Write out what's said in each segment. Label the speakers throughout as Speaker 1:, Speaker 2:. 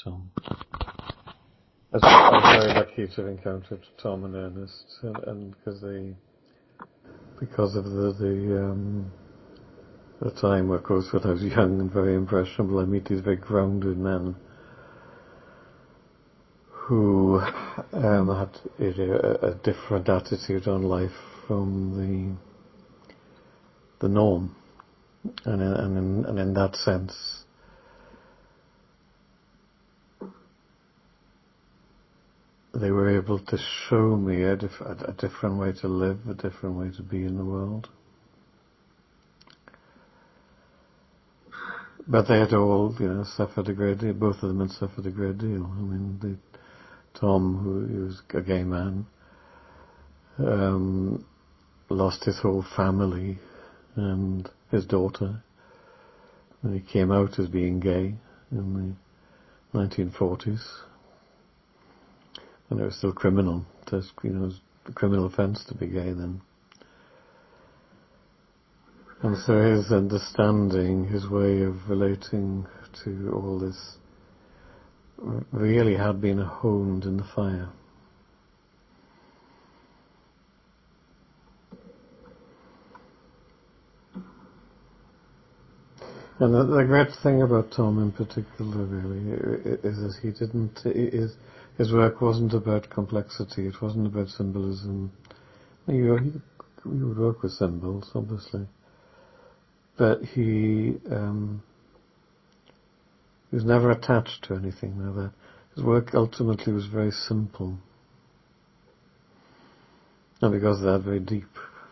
Speaker 1: Tom. I was very lucky to have encountered Tom and Ernest, and because of the time, of course, when I was young and very impressionable, I meet these very grounded men who had a different attitude on life from the norm, and in that sense, they were able to show me a different way to live, a different way to be in the world. But they had all, suffered a great deal. Both of them had suffered a great deal. I mean, Tom, who was a gay man, lost his whole family and his daughter when he came out as being gay in the 1940s. And it was still criminal. It was a criminal offence to be gay then. And so his understanding, his way of relating to all this really had been honed in the fire. And the great thing about Tom in particular really is that his work wasn't about complexity, it wasn't about symbolism. He would work with symbols, obviously. But he was never attached to anything like that. His work ultimately was very simple. And because of that, very deep.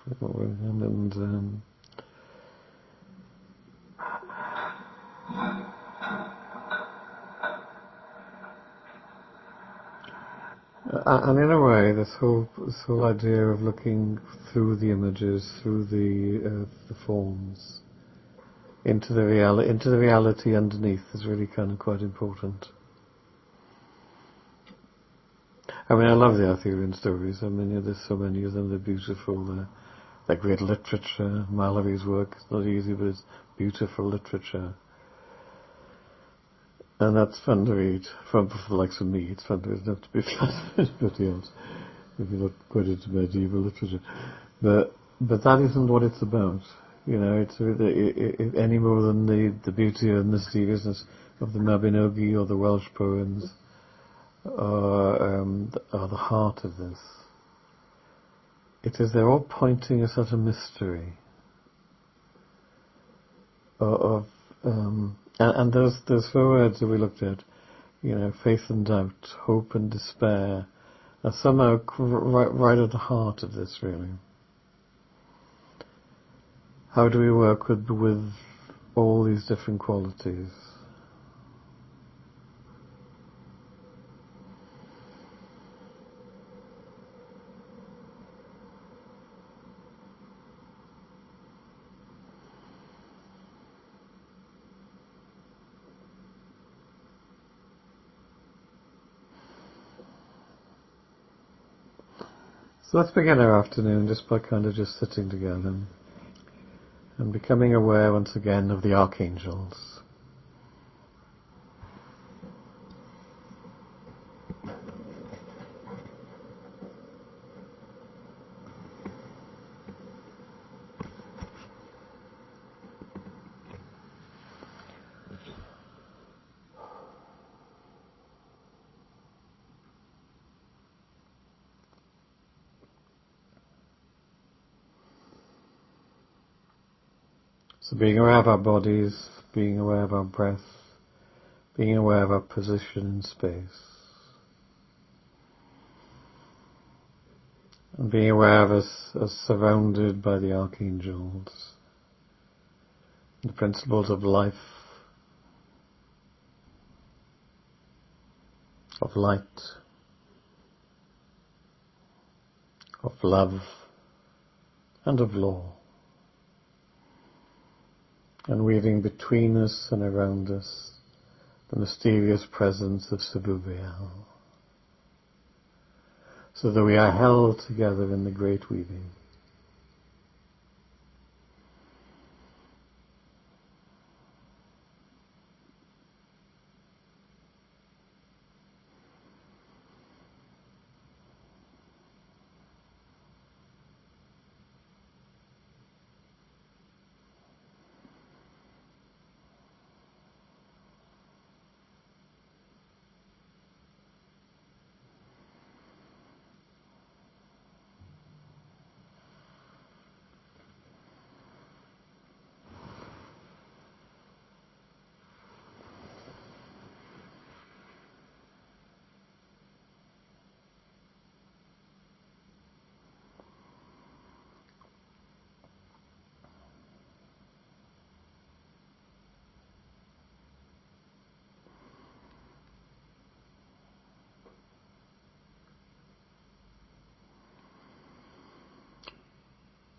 Speaker 1: And in a way, this whole idea of looking through the images, through the forms, into the reality underneath is really kind of quite important. I mean, I love the Arthurian stories. I mean, there's so many of them. They're beautiful. They're great literature. Mallory's work is not easy, but it's beautiful literature. And that's fun to read. For the likes of me, it's fun to read. It's not to be fun for anybody else, if you're not quite into medieval literature. But that isn't what it's about. It's any more than the beauty and mysteriousness of the Mabinogi or the Welsh poems are the heart of this. They're all pointing us at a mystery and those four words that we looked at, faith and doubt, hope and despair, are somehow right at the heart of this, really. How do we work with all these different qualities? So let's begin our afternoon just by kind of just sitting together and becoming aware once again of the archangels. So being aware of our bodies, being aware of our breath, being aware of our position in space, and being aware of us as surrounded by the archangels, the principles of life, of light, of love, and of law. And weaving between us and around us the mysterious presence of Sabubriel, so that we are held together in the great weaving.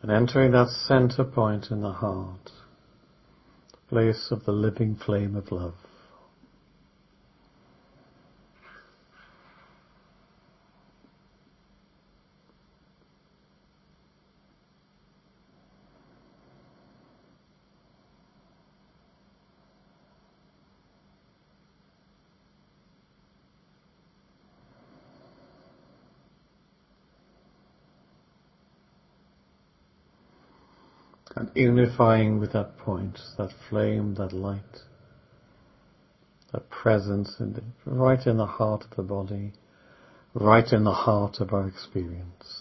Speaker 1: And entering that center point in the heart, the place of the living flame of love. And unifying with that point, that flame, that light, that presence right in the heart of the body, right in the heart of our experience.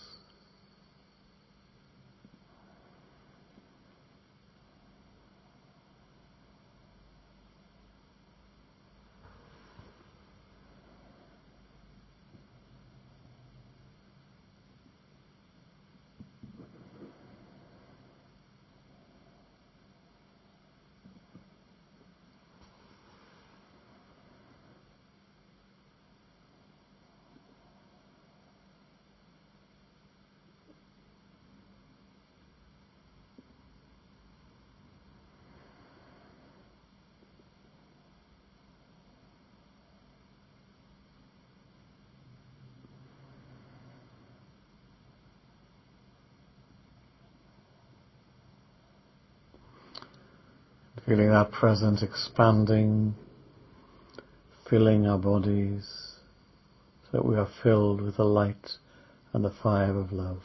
Speaker 1: Feeling that presence expanding, filling our bodies, so that we are filled with the light and the fire of love.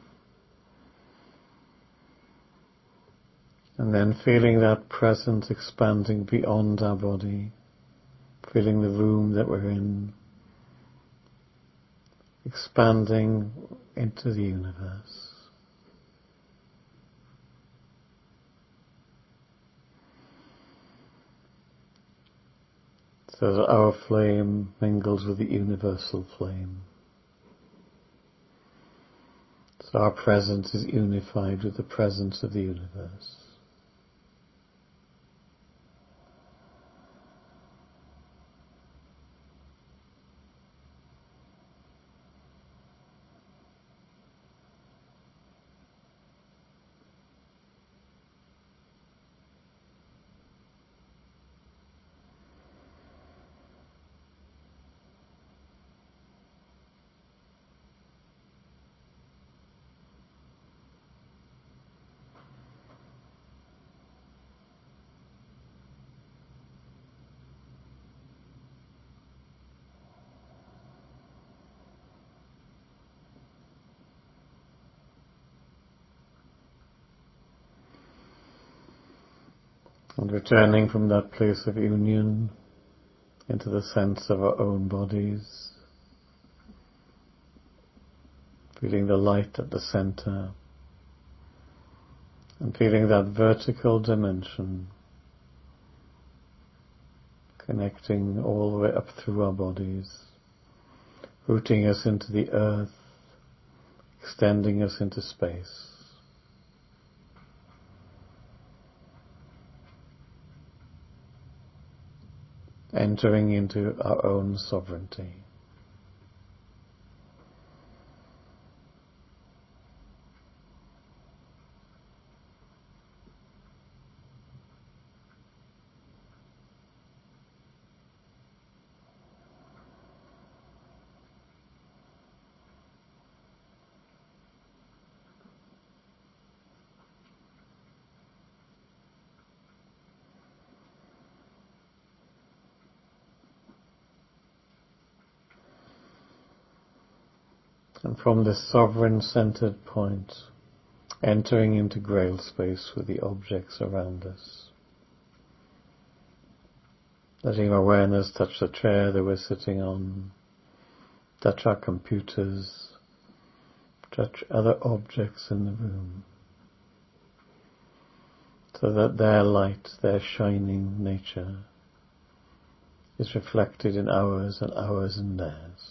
Speaker 1: And then feeling that presence expanding beyond our body, feeling the room that we're in, expanding into the universe. So that our flame mingles with the universal flame. So our presence is unified with the presence of the universe. And returning from that place of union into the sense of our own bodies, feeling the light at the center, and feeling that vertical dimension connecting all the way up through our bodies, rooting us into the earth, extending us into space. Entering into our own sovereignty. And from this sovereign-centered point, entering into grail space with the objects around us. Letting awareness touch the chair that we're sitting on, touch our computers, touch other objects in the room, so that their light, their shining nature is reflected in ours and ours in theirs.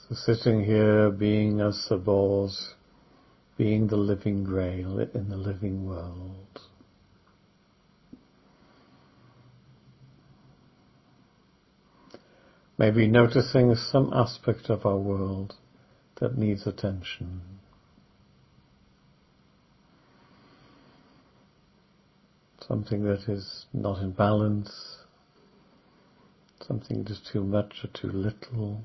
Speaker 1: So sitting here, being as Sir Bors, being the living Grail in the living world. Maybe noticing some aspect of our world that needs attention. Something that is not in balance, something just too much or too little.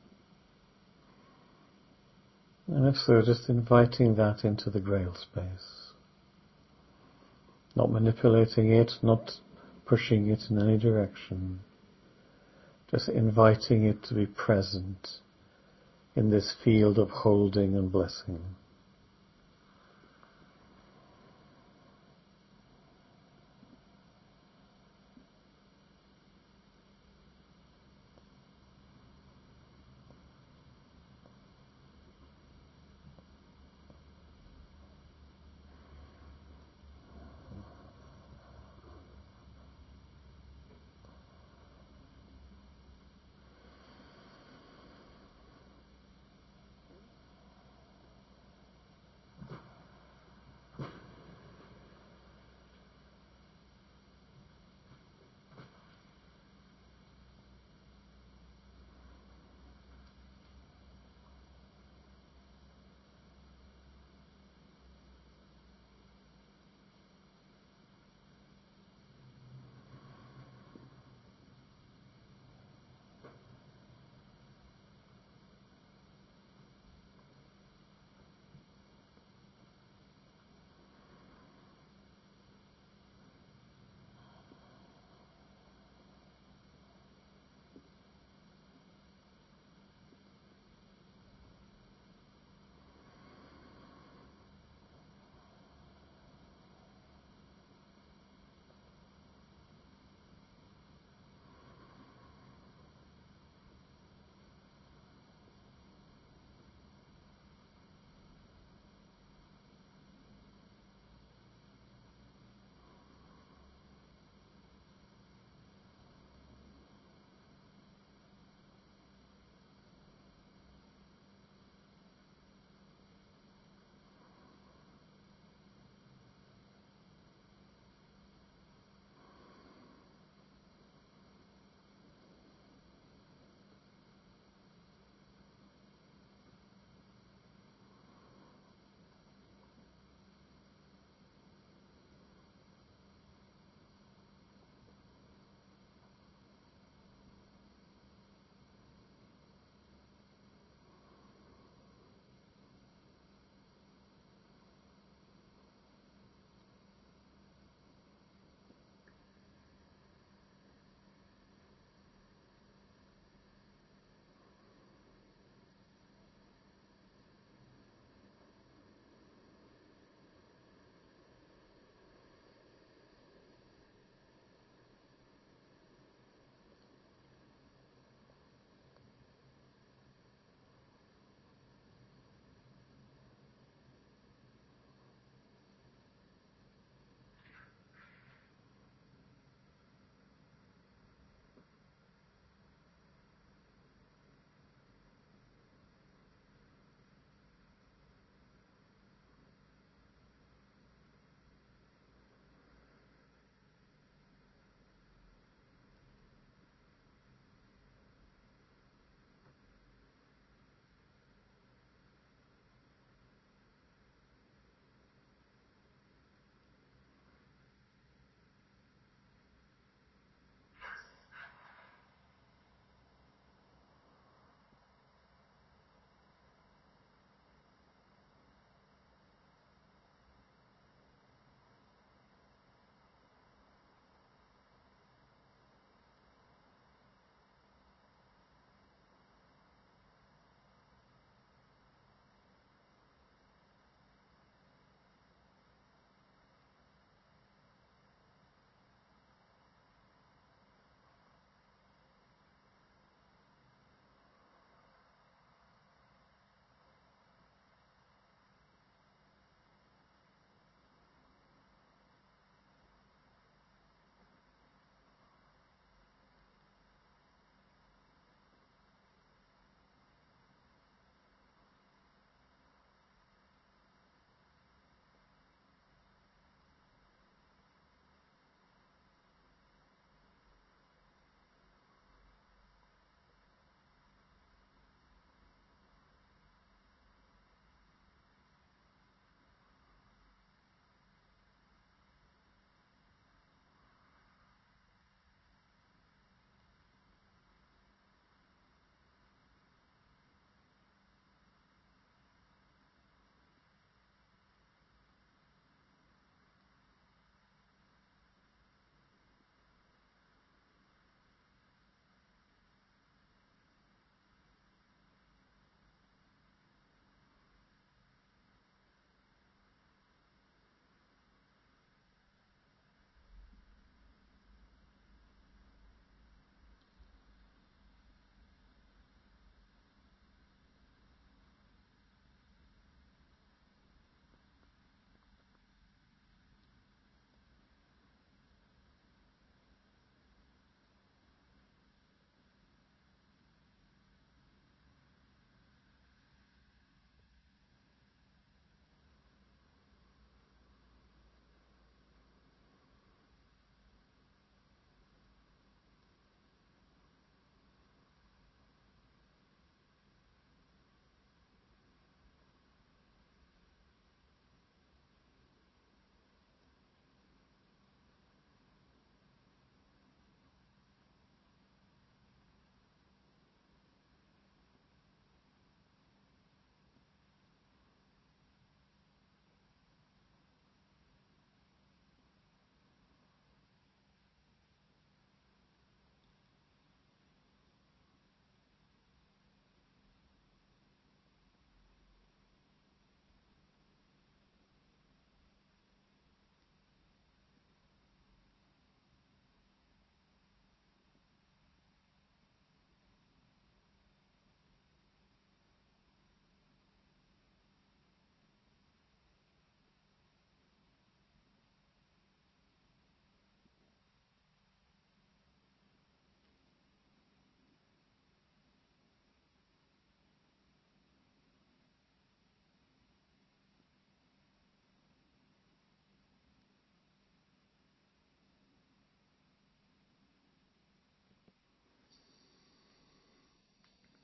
Speaker 1: And if so, just inviting that into the Grail space. Not manipulating it, not pushing it in any direction. Just inviting it to be present in this field of holding and blessing.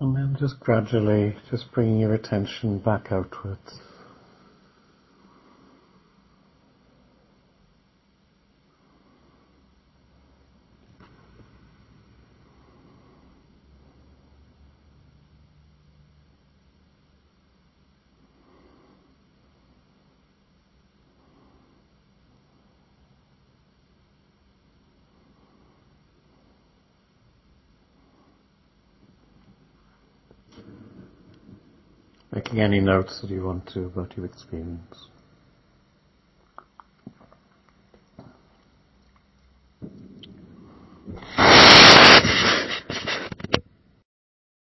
Speaker 1: And then just gradually, just bringing your attention back outwards. Making any notes that you want to about your experience.